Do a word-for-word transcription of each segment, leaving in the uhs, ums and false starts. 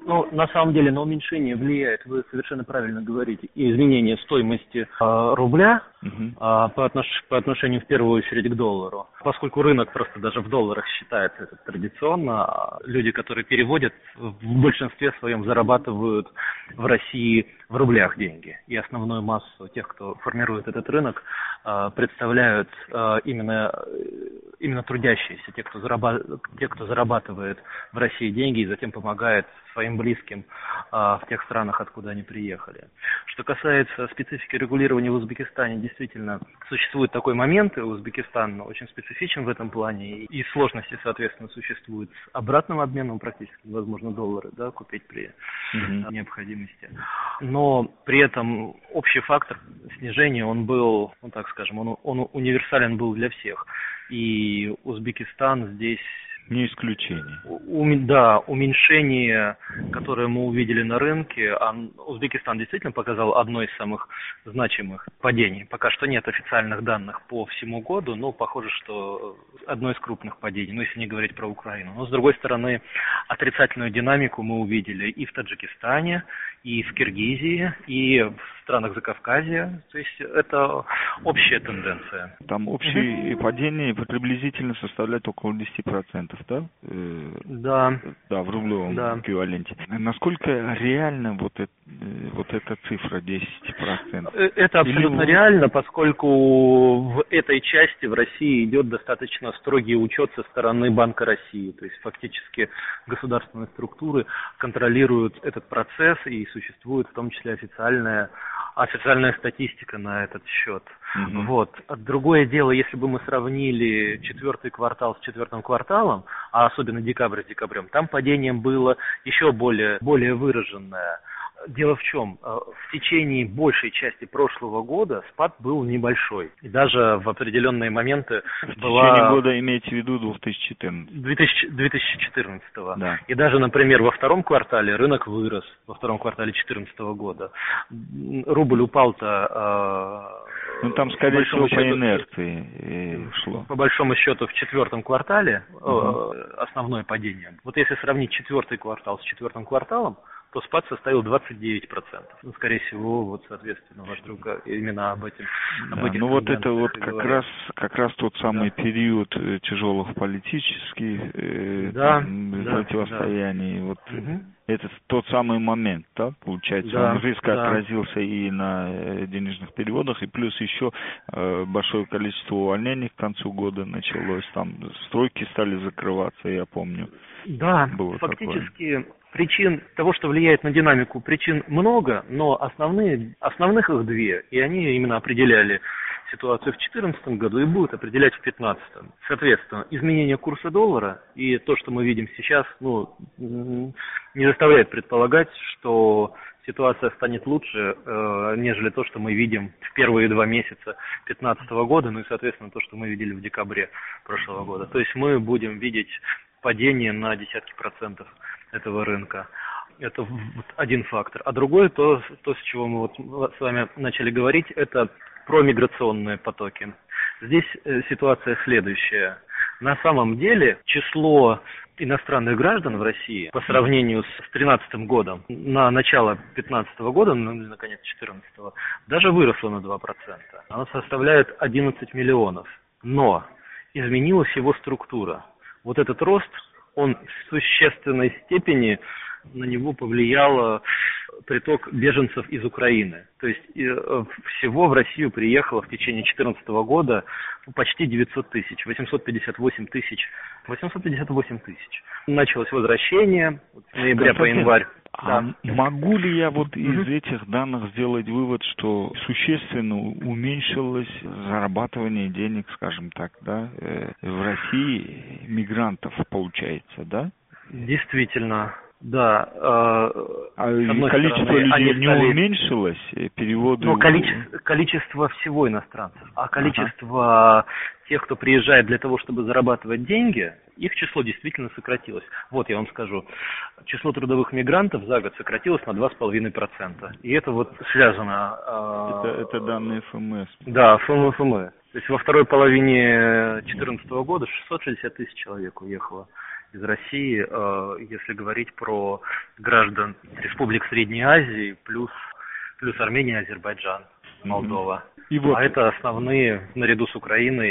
Ну, на самом деле на уменьшение влияет, вы совершенно правильно говорите, и изменение стоимости э, рубля uh-huh. э, по, отнош, по отношению в первую очередь к доллару. Поскольку рынок просто даже в долларах считается это традиционно, а люди, которые переводят, в большинстве своем зарабатывают в России в рублях деньги. И основную массу тех, кто формирует этот рынок, э, представляют э, именно, именно трудящиеся, те кто, зараба- те, кто зарабатывает в России деньги и затем помогает своим близким а, в тех странах, откуда они приехали. Что касается специфики регулирования в Узбекистане, действительно, существует такой момент, и Узбекистан очень специфичен в этом плане, и сложности, соответственно, существуют с обратным обменом, практически невозможно доллары, да, купить при mm-hmm. необходимости. Но при этом общий фактор снижения, он был, ну так скажем, он, он универсален был для всех. И Узбекистан здесь... Не исключение. У, да, уменьшение, которое мы увидели на рынке, он, Узбекистан действительно показал одно из самых значимых падений. Пока что нет официальных данных по всему году, но похоже, что одно из крупных падений, ну если не говорить про Украину. Но с другой стороны, отрицательную динамику мы увидели и в Таджикистане, и в Киргизии, и в странах Закавказья. То есть это общая тенденция. Там общее угу. падение приблизительно составляет около десять процентов. Да? Да. Да, в рублевом да. эквиваленте. Насколько реально вот, это, вот эта цифра десять процентов? Это абсолютно Или... реально, поскольку в этой части в России идет достаточно строгий учет со стороны Банка России. То есть фактически государственные структуры контролируют этот процесс, и существует в том числе официальная, официальная статистика на этот счет. Угу. Вот. Другое дело, если бы мы сравнили четвертый квартал с четвертым кварталом, а особенно декабрь с декабрем, там падение было еще более, более выраженное. Дело в чем? В течение большей части прошлого года спад был небольшой. И даже в определенные моменты в была... В течение года имеете в виду две тысячи четырнадцатого? две тысячи четырнадцатого. Да. И даже, например, во втором квартале рынок вырос. Во втором квартале две тысячи четырнадцатого года. Рубль упал-то... Ну, там, скорее всего, по счету, инерции шло. По большому счету, в четвертом квартале угу. основное падение. Вот если сравнить четвертый квартал с четвертым кварталом, то спад составил двадцать девять процентов. Ну, скорее всего, вот, соответственно, ваш друг именно об этом. Да, об ну, вот это вот как раз, как раз тот самый да. период тяжелых политических да, там, да, противостояний. Да. Вот угу. это тот самый момент, да, получается. Да, Он резко да. отразился и на денежных переводах, и плюс еще э, большое количество увольнений к концу года началось. Там стройки стали закрываться, я помню. Да, было фактически такое. Причин того, что влияет на динамику, причин много, но основные, основных их две, и они именно определяли ситуацию в две тысячи четырнадцатом году и будут определять в две тысячи пятнадцатом. Соответственно, изменение курса доллара и то, что мы видим сейчас, ну, не заставляет предполагать, что ситуация станет лучше, э, нежели то, что мы видим в первые два месяца две тысячи пятнадцатого года, ну и, соответственно, то, что мы видели в декабре прошлого года. То есть мы будем видеть падение на десятки процентов этого рынка. Это вот один фактор. А другой, то, то, с чего мы вот с вами начали говорить, это про миграционные потоки. Здесь э, ситуация следующая. На самом деле число иностранных граждан в России по сравнению с две тысячи тринадцатым годом на начало две тысячи пятнадцатого года, ну, на конец две тысячи четырнадцатого, даже выросло на два процента. Оно составляет одиннадцать миллионов. Но изменилась его структура. Вот этот рост, он в существенной степени на него повлиял приток беженцев из Украины. То есть всего в Россию приехало в течение две тысячи четырнадцатого года почти девятьсот тысяч, восемьсот пятьдесят восемь тысяч. восемьсот пятьдесят восемь тысяч. Началось возвращение с ноября по январь. А да. Могу ли я вот из угу. этих данных сделать вывод, что существенно уменьшилось зарабатывание денег, скажем так, да, в России мигрантов, получается, да? Действительно. Да. Э, а количество стороны, людей не стали... уменьшилось, переводы... Ну, количество, количество всего иностранцев, а количество ага. тех, кто приезжает для того, чтобы зарабатывать деньги, их число действительно сократилось. Вот я вам скажу. Число трудовых мигрантов за год сократилось на два с половиной процента. И это вот связано... Э, это, это данные эф эм эс. Да, эф эм эс. То есть во второй половине две тысячи четырнадцатого года шестьсот шестьдесят тысяч человек уехало из России, если говорить про граждан республик Средней Азии, плюс, плюс Армения, Азербайджан, Молдова. И вот... А это основные, наряду с Украиной,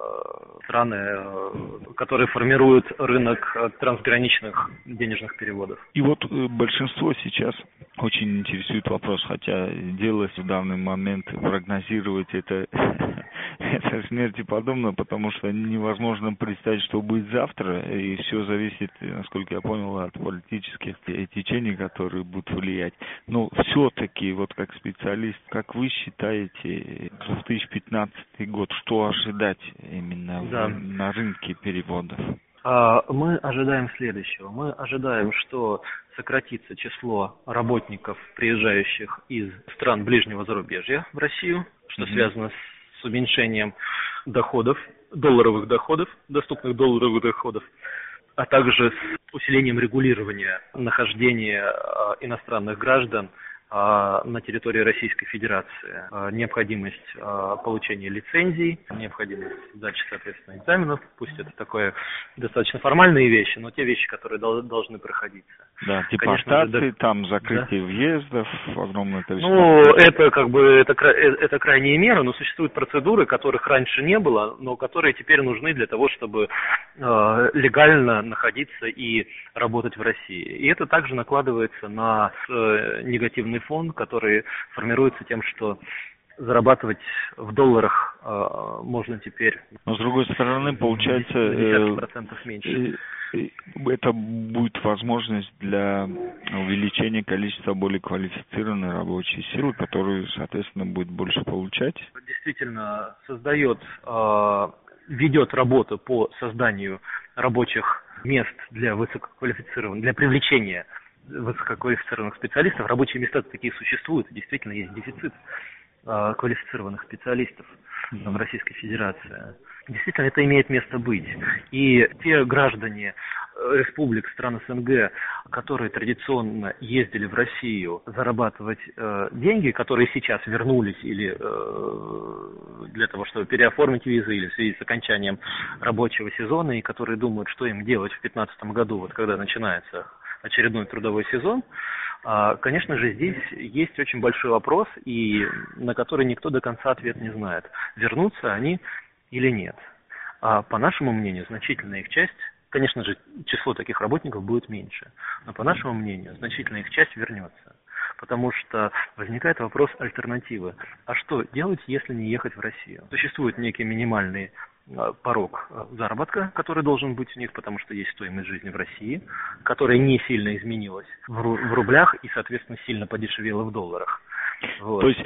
страны, которые формируют рынок трансграничных денежных переводов. И вот большинство сейчас очень интересует вопрос, хотя делать в данный момент, прогнозировать это, это смерти подобно, потому что невозможно представить, что будет завтра, и все зависит, насколько я понял, от политических течений, которые будут влиять. Но все-таки, вот как специалист, как вы считаете, две тысячи пятнадцатый год, что ожидать именно да. в, на рынке переводов? Мы ожидаем следующего. Мы ожидаем, что сократится число работников, приезжающих из стран ближнего зарубежья в Россию, что mm-hmm. связано с уменьшением доходов, долларовых доходов, доступных долларовых доходов, а также с усилением регулирования нахождения иностранных граждан на территории Российской Федерации, необходимость получения лицензий, необходимость сдачи, соответственно, экзаменов, пусть это такое достаточно формальные вещи, но те вещи, которые должны проходиться. Да, депортации, да, там закрытие да. въездов, огромное количество. Ну, это как бы это, это крайние меры, но существуют процедуры, которых раньше не было, но которые теперь нужны для того, чтобы э, легально находиться и работать в России. И это также накладывается на э, негативный фон, который формируется тем, что зарабатывать в долларах э, можно теперь. Но с другой стороны, получается, десять процентов меньше. Э, это будет возможность для увеличения количества более квалифицированной рабочей силы, которую, соответственно, будет больше получать. Действительно, создает, э, ведет работу по созданию рабочих мест для высококвалифицированных, для привлечения высококвалифицированных специалистов. Рабочие места такие существуют, действительно есть дефицит э, квалифицированных специалистов mm-hmm. в Российской Федерации. Действительно, это имеет место быть. И те граждане республик, стран СНГ, которые традиционно ездили в Россию зарабатывать э, деньги, которые сейчас вернулись или э, для того, чтобы переоформить визы, или в связи с окончанием рабочего сезона, и которые думают, что им делать в две тысячи пятнадцатом году, вот когда начинается очередной трудовой сезон, э, конечно же, здесь есть очень большой вопрос, и на который никто до конца ответ не знает, вернутся они или нет. А по нашему мнению, значительная их часть, конечно же, число таких работников будет меньше, но по нашему мнению, значительная их часть вернется. Потому что возникает вопрос альтернативы. А что делать, если не ехать в Россию? Существует некий минимальный порог заработка, который должен быть у них, потому что есть стоимость жизни в России, которая не сильно изменилась в рублях и, соответственно, сильно подешевела в долларах. Вот. То есть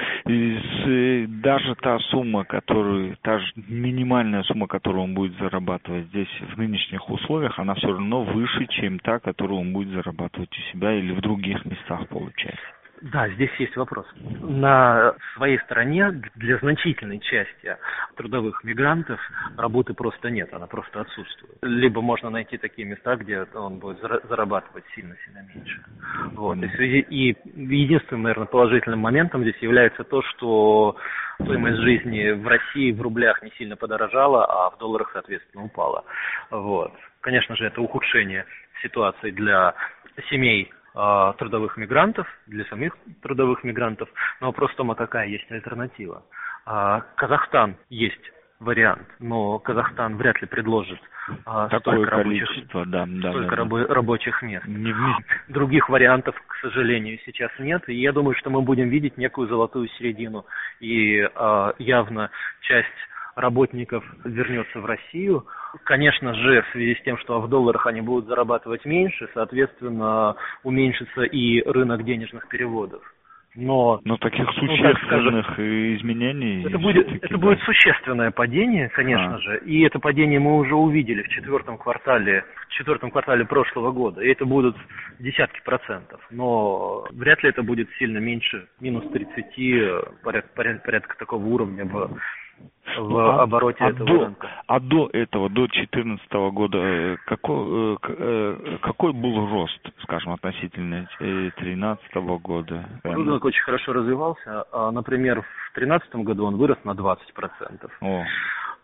с, даже та сумма, которую, та же минимальная сумма, которую он будет зарабатывать здесь в нынешних условиях, она все равно выше, чем та, которую он будет зарабатывать у себя или в других местах, получается. Да, здесь есть вопрос. На своей стороне для значительной части трудовых мигрантов работы просто нет, она просто отсутствует. Либо можно найти такие места, где он будет зарабатывать сильно-сильно меньше. Вот. И, в связи, и единственным, наверное, положительным моментом здесь является то, что стоимость жизни в России в рублях не сильно подорожала, а в долларах, соответственно, упала. Вот. Конечно же, это ухудшение ситуации для семей трудовых мигрантов, для самих трудовых мигрантов, но вопрос в том, а какая есть альтернатива. Казахстан есть вариант, но Казахстан вряд ли предложит такое столько, рабочих, да, да, столько да, рабо- рабочих мест. Не Других вариантов, к сожалению, сейчас нет, и я думаю, что мы будем видеть некую золотую середину, и явно часть работников вернется в Россию. Конечно же, в связи с тем, что в долларах они будут зарабатывать меньше, соответственно, уменьшится и рынок денежных переводов. Но, Но таких существенных ну, скажем, изменений... Это, будет, это да. будет существенное падение, конечно а. же, и это падение мы уже увидели в четвертом квартале, в четвертом квартале прошлого года, и это будут десятки процентов, но вряд ли это будет сильно меньше, минус тридцать, порядка, порядка, порядка такого уровня в... в а, обороте а этого до, рынка. А до этого, до две тысячи четырнадцатого года, какой, какой был рост, скажем, относительно две тысячи тринадцатого года? Рынок очень хорошо развивался. Например, в две тысячи тринадцатом году он вырос на двадцать процентов. О.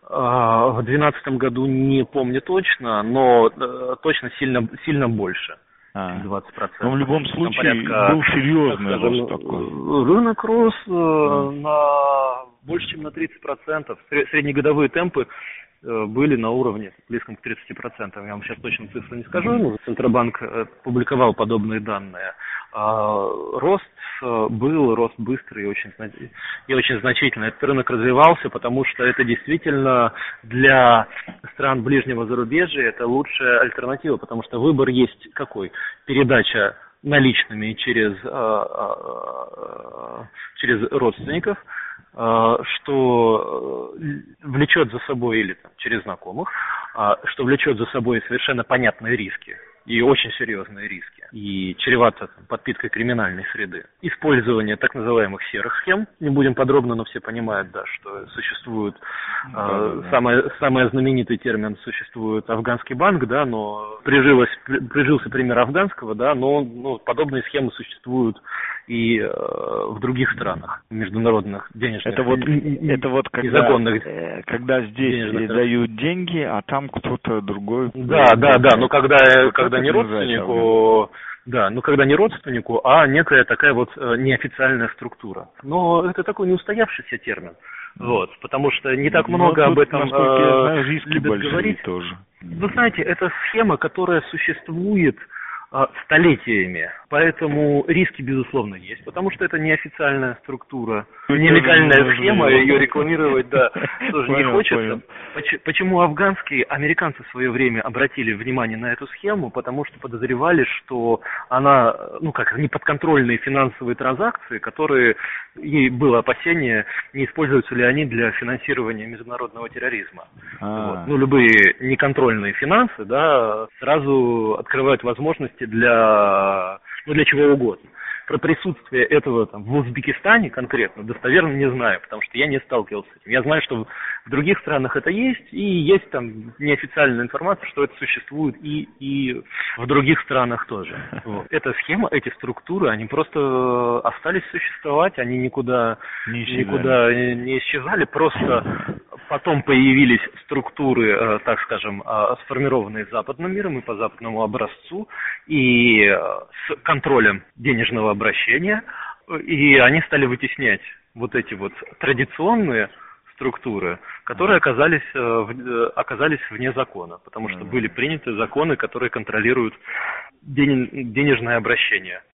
В две тысячи двенадцатом году не помню точно, но точно сильно, сильно больше. А. двадцать процентов. Но в любом случае порядка, был серьезный скажем, рост такой. Рынок рос mm. на больше, чем на тридцать процентов. Среднегодовые темпы были на уровне близком к тридцати процентам. Я вам сейчас точно цифру не скажу, но Центробанк публиковал подобные данные. Рост был, рост быстрый и очень, и очень значительный. Этот рынок развивался, потому что это действительно для стран ближнего зарубежья это лучшая альтернатива, потому что выбор есть какой? Передача наличными через, через родственников, что влечет за собой, или там, через знакомых, что влечет за собой совершенно понятные риски, и очень серьезные риски, и чревато там, подпиткой криминальной среды. Использование так называемых серых схем, не будем подробно, но все понимают, да, что существует, да, э, да. Самый, самый знаменитый термин существует афганский банк, да, но прижилось, прижился пример афганского, да, но ну, подобные схемы существуют и э, в других странах международных денежных это вот, и, это вот когда, и законных, когда здесь дают деньги, а там кто-то другой. Да, да, да, но когда, вот когда не родственнику, да, ну когда не родственнику, а некая такая вот э, неофициальная структура. Но это такой неустоявшийся термин, вот, потому что не так много ну, об этом насколько э, я знаю, риски любят говорить. Тоже. Вы знаете, это схема, которая существует столетиями, поэтому риски, безусловно, есть, потому что это неофициальная структура, нелегальная схема, ее рекламировать, да, тоже не хочется. Почему афганские, американцы в свое время обратили внимание на эту схему, потому что подозревали, что она, ну как, неподконтрольные финансовые транзакции, которые, ей было опасение, не используются ли они для финансирования международного терроризма. Вот. Ну, любые неконтрольные финансы, да, сразу открывают возможность для, ну, для чего угодно. Про присутствие этого там, в Узбекистане конкретно достоверно не знаю, потому что я не сталкивался с этим. Я знаю, что в других странах это есть, и есть там неофициальная информация, что это существует и, и в других странах тоже. Вот. Эта схема, эти структуры, они просто остались существовать, они никуда не исчезали, никуда не исчезали, просто потом появились структуры, так скажем, сформированные западным миром и по западному образцу, и с контролем денежного обращения, и они стали вытеснять вот эти вот традиционные структуры, которые оказались, оказались вне закона, потому что были приняты законы, которые контролируют денежное обращение.